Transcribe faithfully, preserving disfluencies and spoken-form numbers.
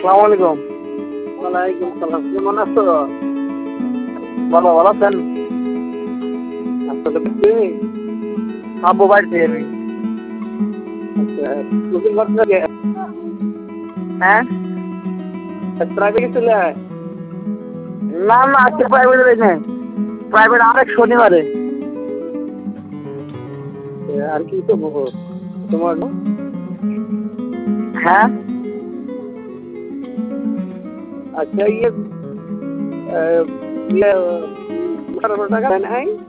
আসসালামু আলাইকুম। ওয়ালাইকুম সালাম। কেমন আছো? বাবা ভালো আছেন? আসলে কি আব্বু বাড়িতে আমি। আচ্ছা কোচিং করতে গে হ্যাঁ? প্রাইভেট গেছিলে? না না আজকে প্রাইভেটে যাই নাই। প্রাইভেট আরেক শনিবারে। আর কি তো তোমার না? হ্যাঁ? আচ্ছা ইয়ে ইয়ে টাকা নাই